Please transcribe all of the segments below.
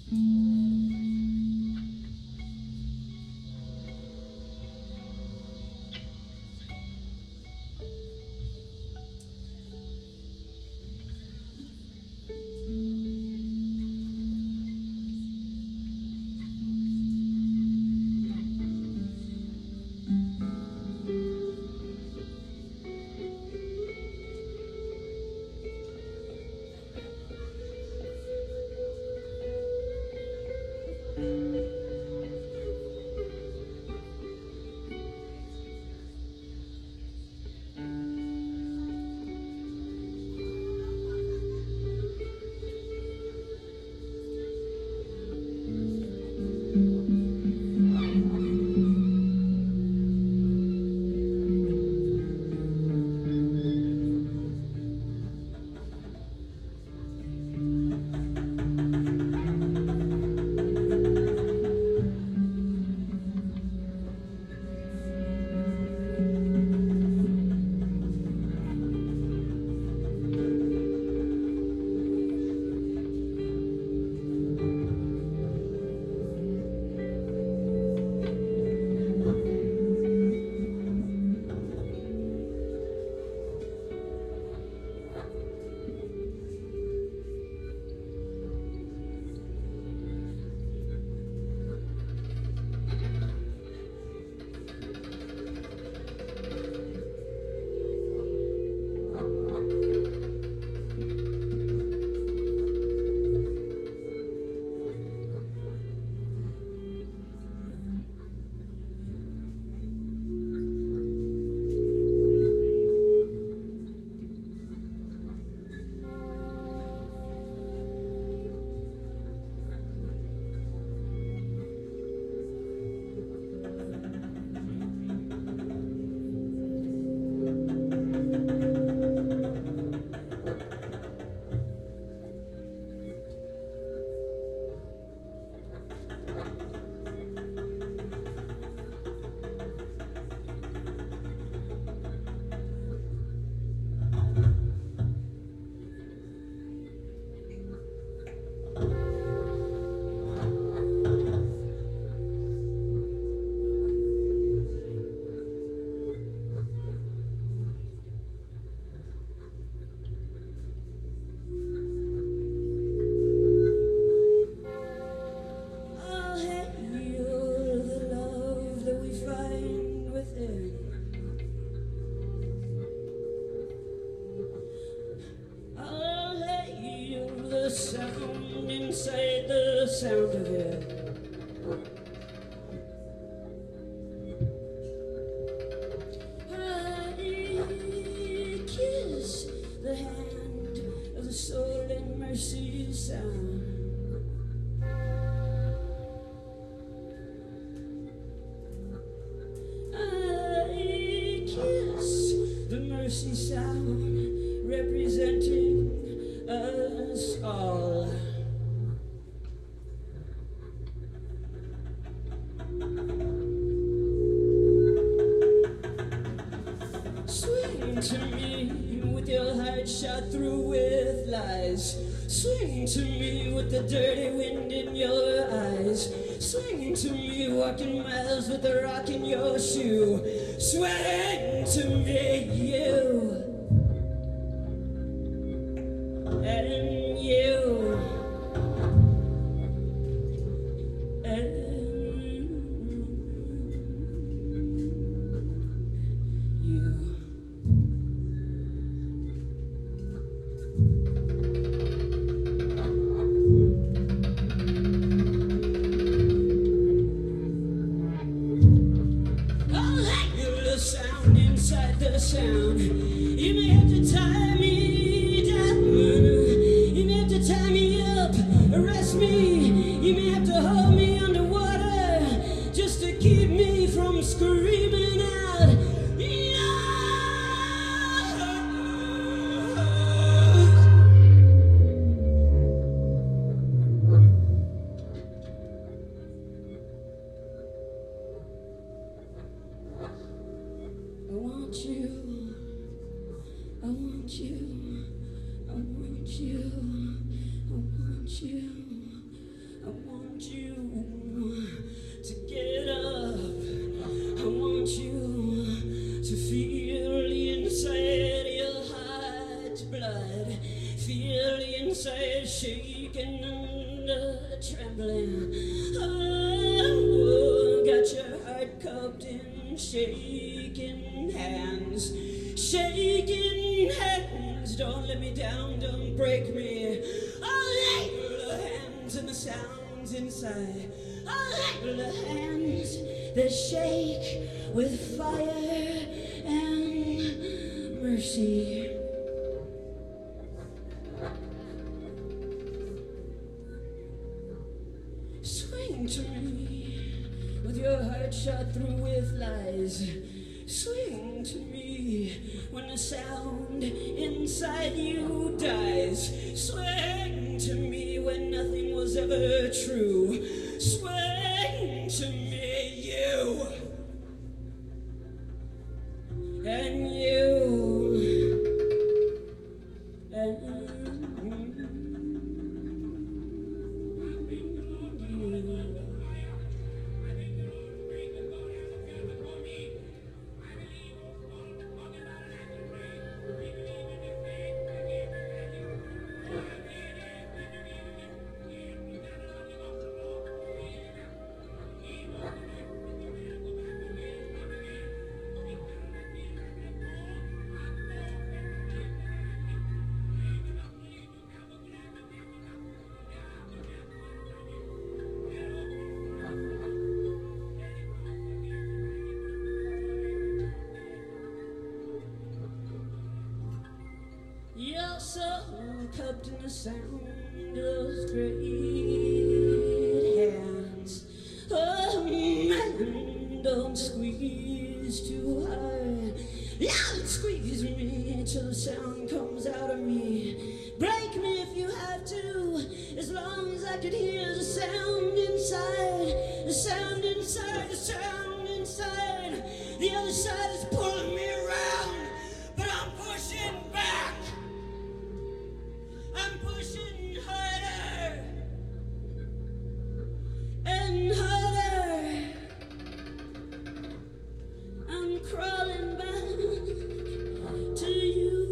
sound of it. I kiss the hand of the soul and mercy sound. I kiss the mercy sound representing us all. Swing to me with your heart shot through with lies. Swing to me with the dirty wind in your eyes. Swing to me walking miles with a rock in your shoe. Swing to me, you and you and you. Sound inside the sound. You may have to tie me down. You may have to tie me up, arrest me. You may have to hold me underwater just to keep me from screaming out. I want you. want you to get up. I want you to feel the inside of your heart's blood. Feel the inside shaking under trembling. Oh, got your heart cupped in shaking hands. Shaking hands, don't let me down, don't break me. Oh, the hands and the sounds inside. Oh, the hands that shake with fire and mercy. Swing to me with your heart shot through with lies. Swing to me when the sound inside you dies. Swing to me when nothing was ever true. Swing to me, you and you and you. You're so cupped in the sound of those great hands. Oh man, don't squeeze too hard. Yeah, squeeze me till the sound comes out of me. Break me if you have to, as long as I could hear the sound inside. The sound inside, the sound inside. The other side is pulling me around, but I'm pushing back. I'm pushing harder and harder. I'm crawling back to you.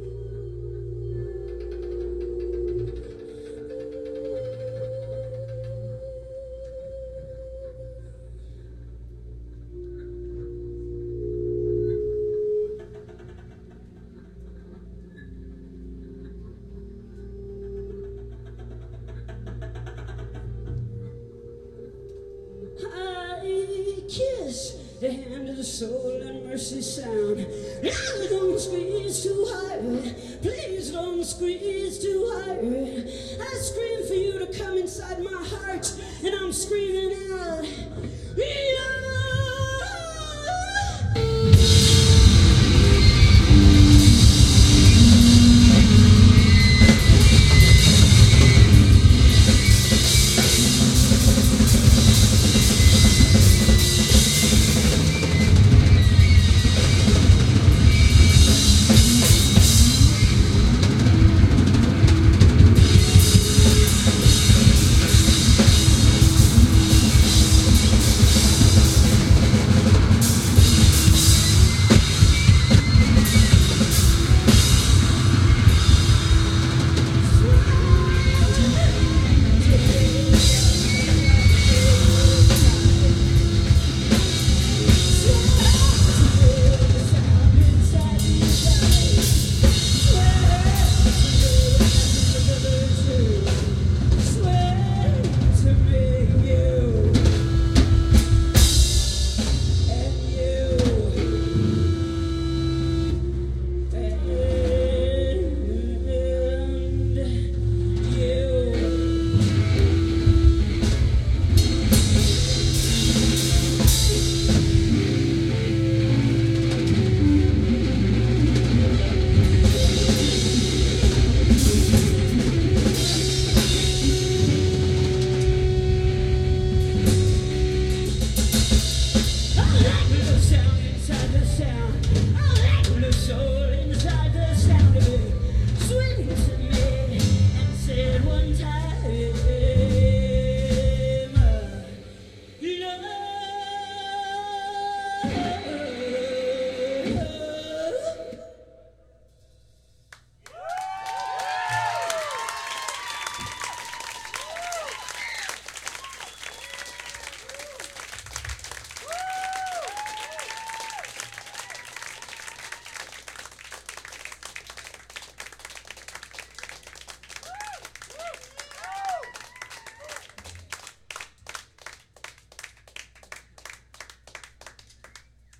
I kiss the hand of the soul and mercy sound. Now don't squeeze too hard. Please don't squeeze too hard. I scream for you to come inside my heart.